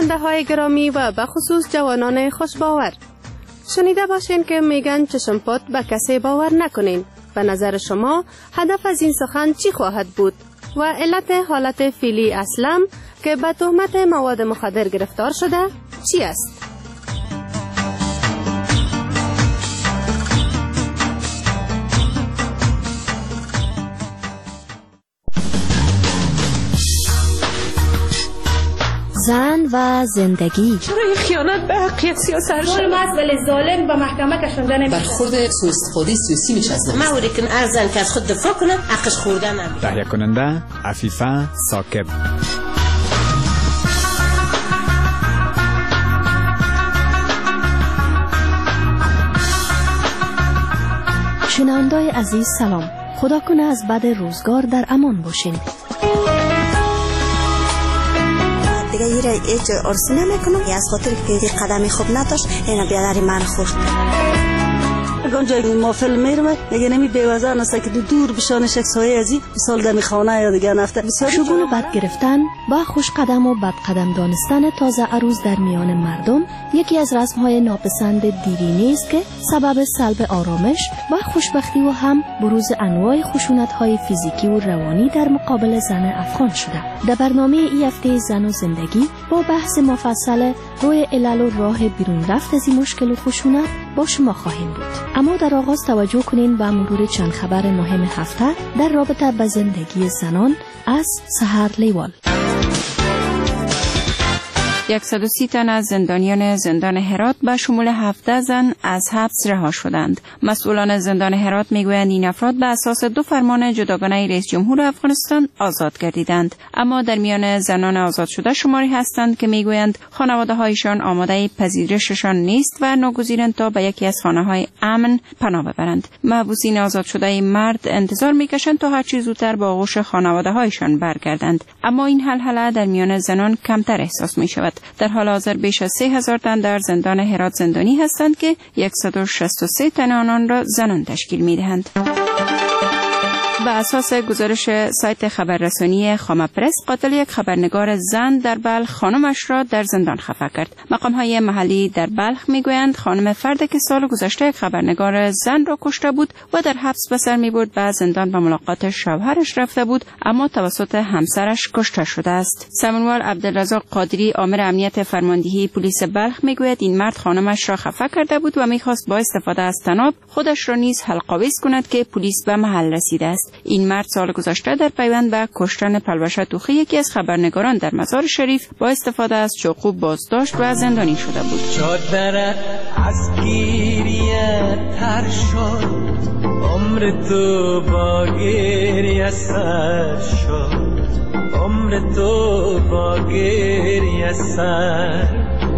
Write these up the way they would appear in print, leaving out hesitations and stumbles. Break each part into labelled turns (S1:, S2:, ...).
S1: شنونده های گرامی و به خصوص جوانان خوشباور، شنیده باشین که میگن چشم پات به کسی باور نکنین. به نظر شما هدف از این سخن چی خواهد بود و علت حالت فعلی اسلم که به تهمت مواد مخدر گرفتار شده چی است؟
S2: زن و زندگی.
S3: چرا خیانت به حقیقت سیاست شد؟
S4: ولی ظالم به محکمه کشونده نمیشه.
S5: برخورد سوء استفاده سیاسی میشه از
S6: ما اوری که ارزن که از خود دفاع کنه حقش خوردن نمیشه.
S7: تهیه کننده عفیفه ثاقب.
S2: شنونده‌های عزیز سلام. خدا کنه از بد روزگار در امان باشین.
S8: دیگه یه هیچ آرزو نمیکنم از خاطر که یه قدمی خوب نداشت اینا بیادری من خورد.
S9: اونجا ما فیلم میرم میگه نمی بیوزن است که دور بشانش یک سایه ازی مثال دمی خانه یا دیگه نفته
S2: شگون و بد گرفتن با خوش قدم و بد قدم دانستن تازه عروس در میان مردم یکی از رسم‌های ناپسند دیرینه است که سبب سلب آرامش و خوشبختی و هم بروز انواع خشونت‌های فیزیکی و روانی در مقابل زن افغان شده. در برنامه این هفته زن و زندگی با بحث مفصل روی علل و راه بیرون رفت از این مشکل و خشونت با شما خواهیم بود. اما در آغاز توجه کنین به مرور چند خبر مهم هفته در رابطه با زندگی زنان از سحر لیوال.
S10: 130 تن از زندانیان زندان هرات به شمول 17 زن از حبس رها شدند. مسئولان زندان هرات میگویند این افراد به اساس 2 فرمان جداگانه رئیس جمهور افغانستان آزاد گردیدند. اما در میان زنان آزاد شده شماری هستند که میگویند خانواده‌هایشان آماده پذیرششان نیست و ناگزیرند تا به یکی از خانه‌های امن پناه ببرند. محبوسین آزاد شده مرد انتظار میکشند تا هر چه زودتر با آغوش خانواده‌هایشان برگردند. اما این حلحله در میان زنان کمتر احساس میشود. در حال حاضر بیش از 3000 تن در زندان هرات زندانی هستند که 163 تن آنان را زنان تشکیل می‌دهند. به اساس گزارش سایت خبررسانی خامه پرس، قاتل یک خبرنگار زن در بلخ خانمش را در زندان خفه کرد. مقام‌های محلی در بلخ میگویند خانم فرد که سال گذشته یک خبرنگار زن را کشته بود و در حبس به سر میبرد به زندان به ملاقات شوهرش رفته بود، اما توسط همسرش کشته شده است. سمنوال عبدالرزاق قادری آمر امنیت فرماندهی پلیس بلخ میگوید این مرد خانمش را خفه کرده بود و میخواست با استفاده از طناب خودش را نیز حلق‌آویز کند که پلیس به محل رسیده است. این مرد سال گذشته در پیوند به کشتن پلوشه توخی یکی از خبرنگاران در مزار شریف با استفاده از چاقو بازداشت و زندانی شده بود.
S11: چادرت از گریه تر شد، عمر تو با گریه سر شد، عمر تو با گریه سر،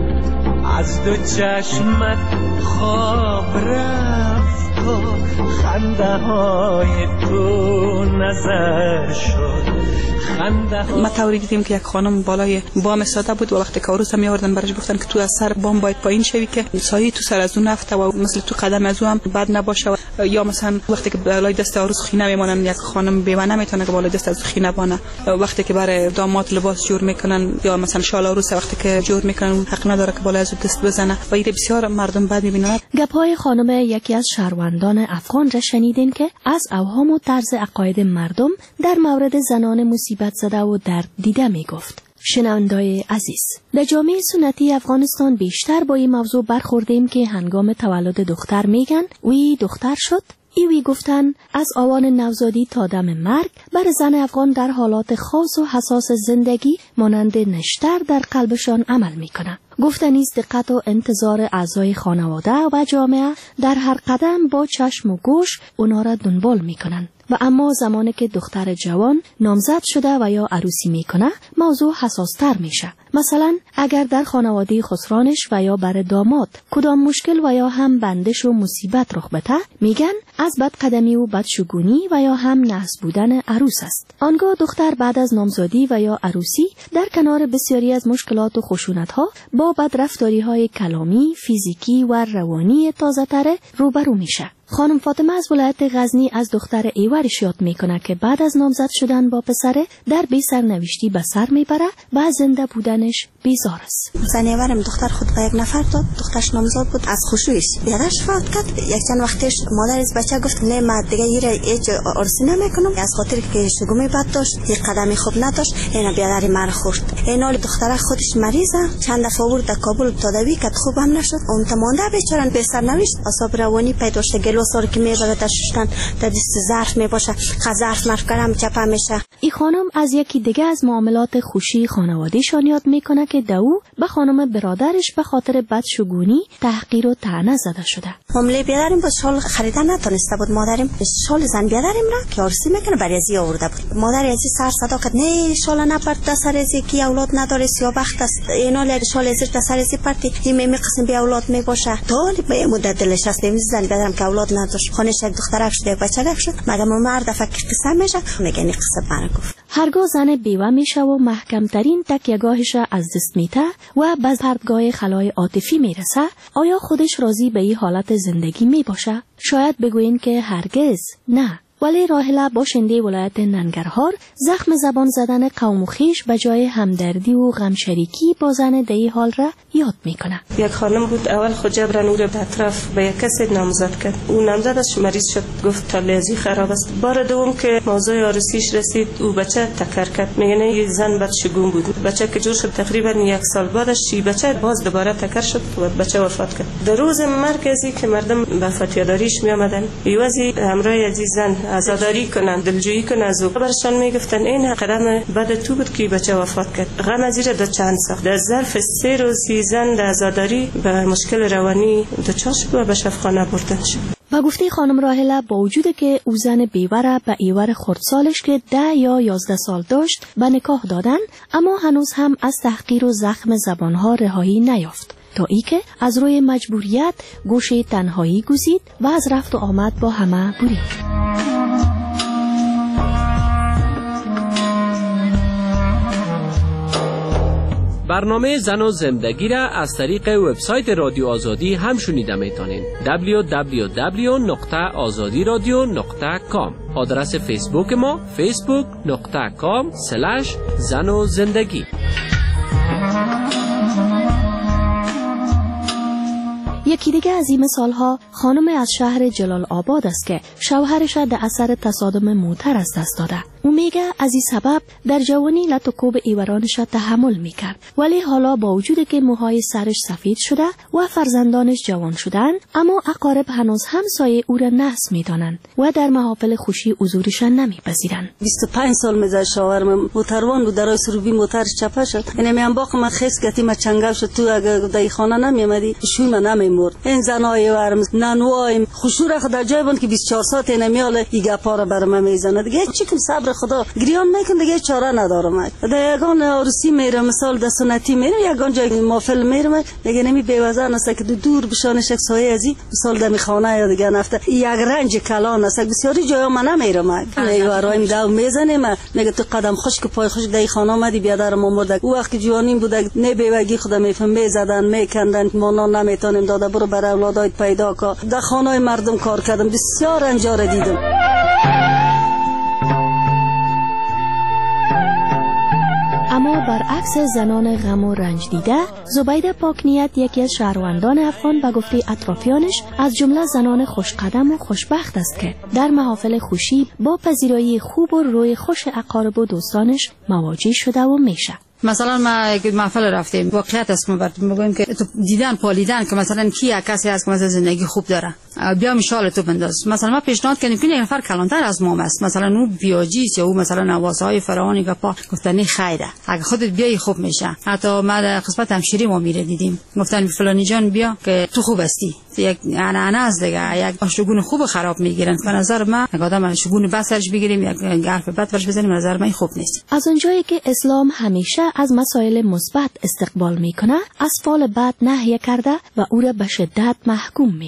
S11: از 2 چشمت خواب رفت و خنده های تو نظر شد.
S3: ما طوری دیدیم که یک خانم بالای بام ساده بود و وقتی که عروس می آوردن برش گفتن که تو از سر بام باید پایین شوی که سایه تو سر از اون نفته و مثل تو قدم از اون هم بد نباشه. یا مثلا وقتی که بالای دست عروس خینه میمونن، یک خانم بیوه نمیتونه که بالای دست از خینه بانه. وقتی که برای داماد لباس جور میکنن یا مثلا شال عروس وقتی که جور میکنن حق نداره که بالای از دست بزنه و این بسیار مردم بد میبینن.
S2: گپای خانم یکی از شهروندان افغان را شنیدین که از اوهام و طرز عقاید مردم در مورد زنان مصیبت زده و درد دیده می گفت. شنونده‌های عزیز، در جامعه سنتی افغانستان بیشتر با این موضوع برخوردیم که هنگام تولد دختر میگن وی دختر شد. ایوی گفتن از آوان نوزادی تا دم مرگ بر زن افغان در حالات خاص و حساس زندگی مانند نشتر در قلبشان عمل میکنه. گفتنیز دقت و انتظار اعضای خانواده و جامعه در هر قدم با چشم و گوش اونا را دنبال میکنن. و اما زمانی که دختر جوان نامزد شده و یا عروسی میکنه موضوع حساستر میشه. مثلا اگر در خانواده خسرانش و یا بر داماد کدام مشکل و یا هم بندش و مصیبت رخ بده میگن از بدقدمی و بدشگونی و یا هم نحس بودن عروس است. آنگاه دختر بعد از نامزادی و یا عروسی در کنار بسیاری از مشکلات و خشونت ها با بدرفتاری های کلامی، فیزیکی و روانی تازه تره روبرو میشه. خانم فاطمه از ولایت غزنی از دختر ایورش یاد میکنه که بعد از نامزد شدن با پسره در بی سرنوشتی به سر میبره و زنده بودنش بیزار است.
S8: زنیورم دختر خود به یک نفر داد، دخترش نامزاد بود، از خشوعش بیادرش فوت کرد. یک چند وقتش مادر از بچه گفت نه من دیگه ایره هیچ عرسی نمیکنم، از خاطر که شگومی بد داشت، یک قدمی خوب نداشت، اینا بیادری من خورد. این حال دختر خودش مریضه، چند دفعه آورد در کابل تداوی کرد، خوب هم نشد. اون مانده بیچاره به سر نوشت، اعصاب روانی پیدا شد، گلوسار که میبره در شستن در دست ظرف میباشه، ظرف مرفکرم چپه میشه.
S2: این خانم از یکی دیگه از معاملات خوشی خانواده‌شان یاد میکنه که دو به خانم برادرش به خاطر بدشگونی تحقیر و طعنه زده شده.
S8: معامله بیادریم با شال خریدن نتونسته بود. مادریم شال زن بیادریم را که عرسی میکنه برای ازی آورده بود. مادر ازی سر صدا کرد نه شال نپرت در سر ازی کی اولاد نداره سیاه‌بخت است. اینا شال ازی در سر ازی پرتی این قسم بی اولاد میباشه. طالب به مدت دلش است زن بیادرم که اولاد نداشت. خانش یک دخترک شد یک بچه‌ک شد. مگه مرد فکر قسم میشه میگه این قصه برا گفت.
S2: هرگاه زن بیوه میشه و محکمترین تکیه‌گاهش از دست میته و به پرتگاه خلای عاطفی میرسه، آیا خودش راضی به این حالت زندگی میباشه؟ شاید بگوین که هرگز نه. ولی راهله باشنده ولایت ننگرهار زخم زبان زدن قوم و خویش به جای همدردی و غمشریکی با زن دی حال را یاد میکنه.
S12: یک خانم بود اول خود جبران او را به اطراف به یک کسی نامزد کرد. اون نامزدش مریض شد، گفت تالیزی خراب است. بار دوم که موضوع عروسیش رسید او بچه تکر کرد. میگه نه زن بدشگون بود. بچه که جور شد تقریبا یک سال بعدش بچه باز دوباره تکر شد و بچه وفات کرد. در روز مرکزی که مردم به فتیاداریش می آمدن یوازی همراه عزیزان عزاداری کنند، دلجویی کنند از او. برشان میگفتن این قدم بعد تو بود که بچه وفات کرد. غم از زیر چند ساخت. در ظرف 3 روز زن در عزاداری به مشکل روانی دچار شد و به شفاخانه بردن شد.
S2: و گفته خانم راهله با وجود که او زن بیوه به ایور خردسالش که 10 یا 11 سال داشت به نکاح دادن، اما هنوز هم از تحقیر و زخم زبانها رهایی نیافت تا ای که از روی مجبوریت گوشه تنهایی گزید و از رفت و آمد با همه برید.
S13: برنامه زن و زندگی را از طریق وبسایت رادیو آزادی هم شنیده میتونین. www.azadiradio.com. آدرس فیسبوک ما facebook.com/زن و زندگی.
S2: یکی دیگه از این مثالها خانم از شهر جلال آباد است که شوهرش در اثر تصادم موتر از دست داده. او میگه از این سبب در جوانی لط و کوب ایورانش تحمل میکرد، ولی حالا با وجود که موهای سرش سفید شده و فرزندانش جوان شدن، اما اقارب هنوز هم سایه او را نحس میدانند و در محافل خوشی حضورش نمیپذیرند.
S9: 25 سال میزد شوهرم موتروان بود، در سروبی موتر چپه شد. یعنی میام باقم من خیس گتی ما چنگل شد. تو اگر در خانه نمیامدی شوی من نمیمرد. این زنای ورم نانوایم خوشور خدا جای بود که 24 ساعت نمیاله ایگه پاره برام میزنه. دیگه چی کنم صبر خدا گریان میکنم، دیگه چاره ندارم. در یگان عروسی میرم، مثال در سنتی میرم، یگان جای محفل میرم، میگه نمی بیوزن است که دور بشانش یک سایه ازی مثال در خانه یا دیگه نفته یک رنج کلان است. بسیاری جای من نمیرم. میورایم داو میزنیم، میگه تو قدم خشک پای خشک در خانه آمدی بیادر ما مرد. او وقت جوانیم بود نه بیوگی خدا میفهم میزدن میکندن ما نمیتونیم داده برو برای اولادایت پیدا کن. در خانه مردم کار کردم، بسیار انجار دیدم.
S2: اما برعکس زنان غم و رنج دیده، زبیده پاکنیت یکی از شهروندان افغان به گفته اطرافیانش از جمله زنان خوشقدم و خوشبخت است که در محافل خوشی با پذیرایی خوب و روی خوش اقارب و دوستانش مواجه شده و میشه.
S14: مثلا ما یک محفل رفتیم، واقعیت است ما براتون میگم که تو دیدن پالیدن که مثلا کی کسی هست که مثلا زندگی خوب داره، بیا میشال تو بنداز. مثلا ما پیشنهاد کردیم که یک نفر کلانتر از ما است، مثلا اون بیاجیس یا او مثلا نوازهای فراوانی که پا گفتن خیره اگه خودت بیای خوب میشه. حتی ما در قسمت همشیری ما میره دیدیم، گفتن فلانی جان بیا که تو خوب هستی. یک انا از دیگه یک شگون خوب خراب میگیرن. به نظر من اگه آدم شگون بسرش بگیریم یک حرف بد برش بزنیم، نظر من خوب نیست.
S2: از اونجایی که اسلام همیشه از مسائل مثبت استقبال میکنه، از فعل بد نهی کرده و او را به شدت محکوم میکنه.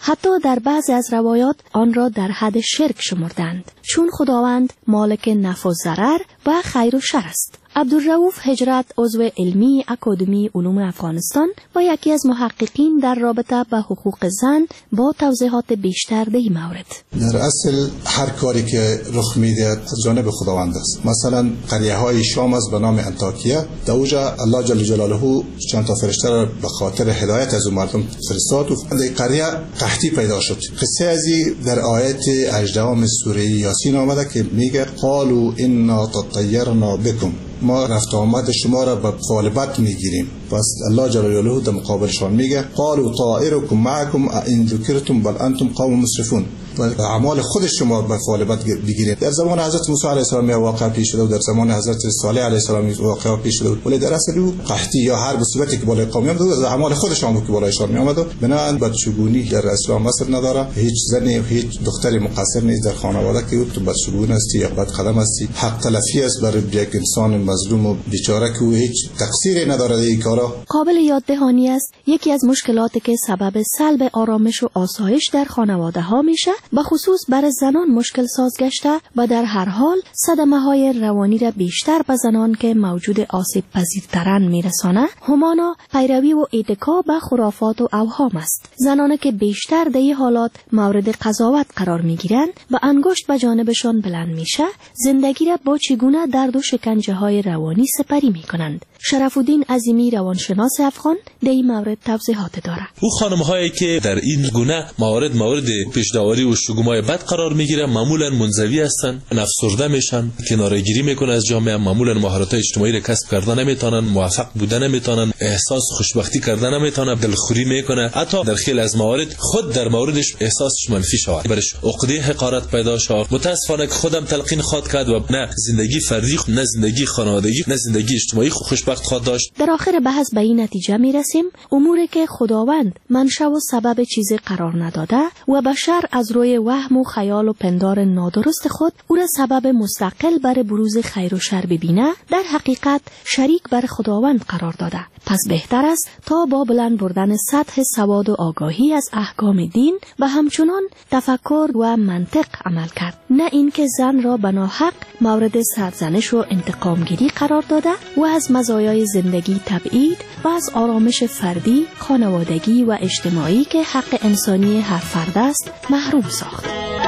S2: حتی در بعضی از روایات آن را در حد شرک شمردند، چون خداوند مالک نفع و ضرر و خیر و شر است. عبدالرؤوف هجرت، عضو علمی اکادمی علوم افغانستان و یکی از محققین در رابطه با حقوق زن، با توضیحات بیشتر در این مورد.
S15: در اصل هر کاری که رخ میده از جانب خداوند است. مثلا قریه های شام است به نام انطاکیه، در اونجا الله جل جلاله چند تا فرشته را به خاطر هدایت از مردم فرستاد و در قریه قحطی پیدا شد. قصه ازی در آیت 18 سوره یاسین آمده که میگه قالوا انا تطیرنا بكم، ما رفت آمد شما را به فالبت میگیریم. پس الله جل جلاله در مقابلشان میگه قالوا طائرکم معکم ان ذکرتم بل انتم قوم مسرفون، و اعمال خود شما به فالبت بگیرید. در زمان حضرت موسی علیه السلام واقع پیش شده و در زمان حضرت صالح علیه السلام واقع پیش شده، ولی در اصل او قحطی یا هر مصیبتی که بالای قوم میاد از اعمال خودشان بود که بالایشان میآمد. بنابراین بدشگونی در اسلام اثر نداره. هیچ زنی و هیچ دختری مقصر نیست در خانواده که تو بدشگون هستی یا بد قدم هستی. حق تلفی است برای یک انسان مظلوم و بیچاره که هیچ تقصیری نداره در این کارا.
S2: قابل یاد دهانی است یکی از مشکلاتی که سبب سلب آرامش و آسایش در خانواده ها میشه، به خصوص برای زنان مشکل ساز گشته و در هر حال صدمه های روانی را بیشتر به زنان که موجود آسیب پذیرترن میرسانه، همانا پیروی و اتکا به خرافات و اوهام است. زنانی که بیشتر در این حالات مورد قضاوت قرار میگیرند و انگشت به جانبشان بلند میشه، زندگی را با چگونه درد و شکنجه های روانی سپری میکنند. شرف الدین عظیمی روانشناس افغان در این مورد توضیحات داره.
S16: او خانم هایی که در این گونه مورد پیش‌داوری و شگمای بد قرار میگیرن معمولا منزوی هستن، افسرده میشن، کناره‌گیری میکنن از جامعه، معمولا مهارت اجتماعی را کسب کردن نمیتونن، موفق بودن نمیتونن، احساس خوشبختی کردن نمیتونن، دلخوری میکنه، حتی در خیلی از موارد خود در موردش احساسش منفی شود، برش عقده حقارت پیدا شود. متاسفانه که خودم تلقین خواد کرد و نه زندگی فردی، نه زندگی خانوادگی، نه زندگی اجتماعی خوشبخت خواهد داشت.
S2: در آخر بحث به این نتیجه میرسیم اموری که خداوند منشأ و سبب چیزی قرار نداده و بشر از روی وهم و خیال و پندار نادرست خود او را سبب مستقل برای بروز خیر و شر ببینه، در حقیقت شریک بر خداوند قرار داده. پس بهتر است تا با بلند بردن سطح سواد و آگاهی از احکام دین و همچنان تفکر و منطق عمل کرد، نه اینکه زن را به ناحق مورد سرزنش و انتقامگیری قرار داده و از مزایای زندگی تبعید و از آرامش فردی، خانوادگی و اجتماعی که حق انسانی هر فرد است محروم ساخت.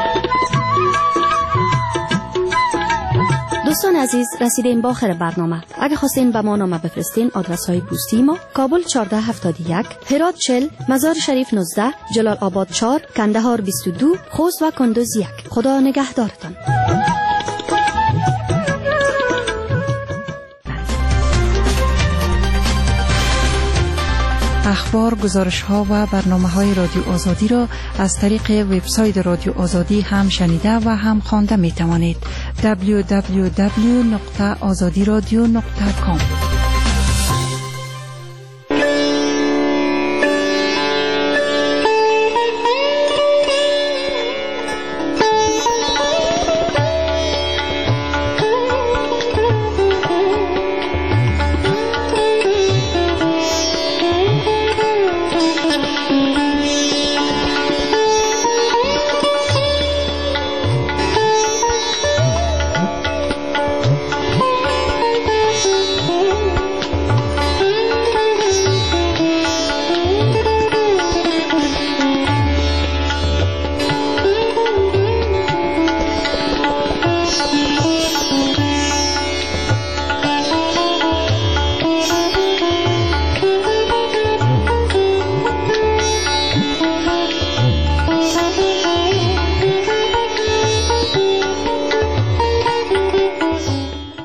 S2: دوستان عزیز، رسیدیم با آخر برنامه. اگه خواستین به ما نامه بفرستین، آدرس های پستی ما: کابل 1471، هرات 40، مزار شریف 19، جلال آباد 4، کندهار 22، خوست و کندوز 1. خدا نگهدارتان.
S17: اخبار، گزارش‌ها و برنامه‌های رادیو آزادی را از طریق وبسایت رادیو آزادی هم شنیده و هم خوانده می‌توانید. www.azadiradio.com